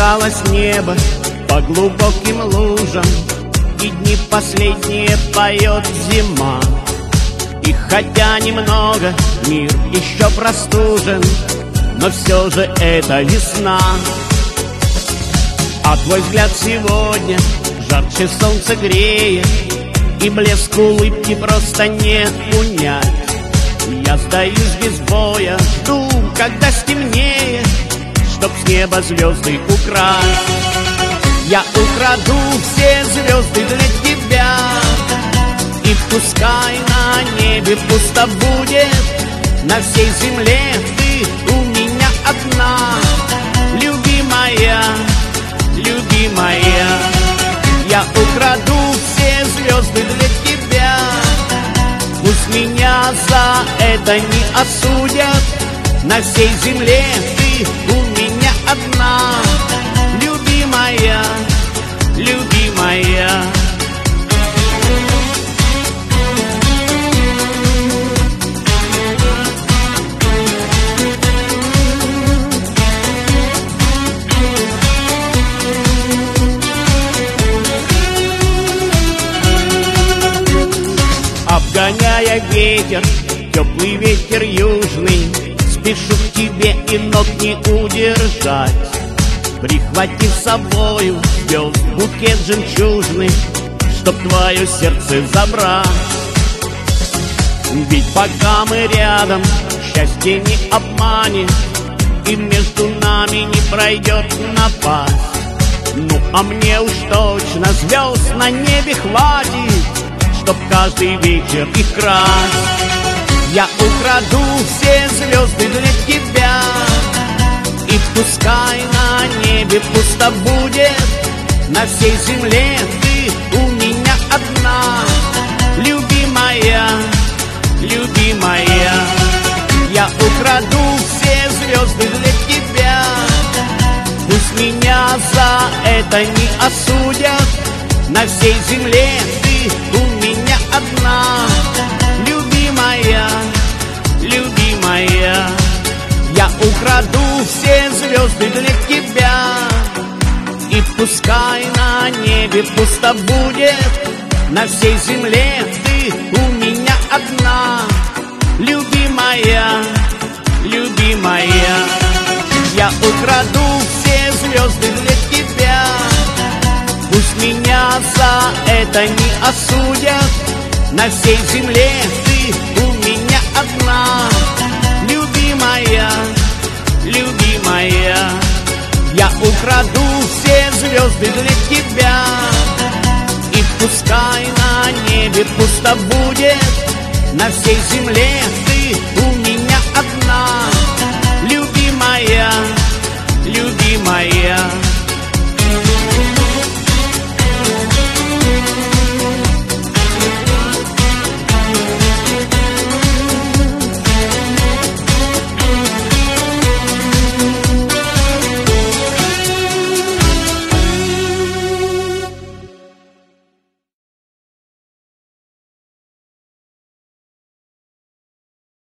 Спускалось небо по глубоким лужам, и дни последние поет зима. И хотя немного мир еще простужен, но все же это весна. А твой взгляд сегодня жарче солнца греет, и блеск улыбки просто не унять. Я сдаюсь без боя, жду, когда стемнеет, чтоб с неба звезды украсть. Я украду все звезды для тебя, и пускай на небе пусто будет, на всей земле ты у меня одна. Любимая, любимая, я украду все звезды для тебя. Пусть меня за это не осудят, на всей земле ты у меня одна. Любимая, любимая. Обгоняя ветер, теплый ветер южный, спешу к тебе и ног не удержать. Прихватив с собою звезд букет жемчужный, чтоб твое сердце забрать. Ведь пока мы рядом, счастье не обманет, и между нами не пройдет напасть. Ну а мне уж точно звезд на небе хватит, чтоб каждый вечер их красть. Я украду все звезды для тебя, и пускай на небе пусто будет, на всей земле ты у меня одна. Любимая, любимая, я украду все звезды для тебя. Пусть меня за это не осудят, на всей земле ты у меня одна. Любимая, любимая, я украду все звезды для тебя, и пускай на небе пусто будет, на всей земле ты у меня одна. Любимая, любимая, я украду все звезды для тебя. Пусть меня за это не осудят, на всей земле ты у меня одна. Любимая, любимая, я украду все звезды для тебя, и пускай на небе пусто будет, на всей земле ты у меня одна. Любимая, любимая.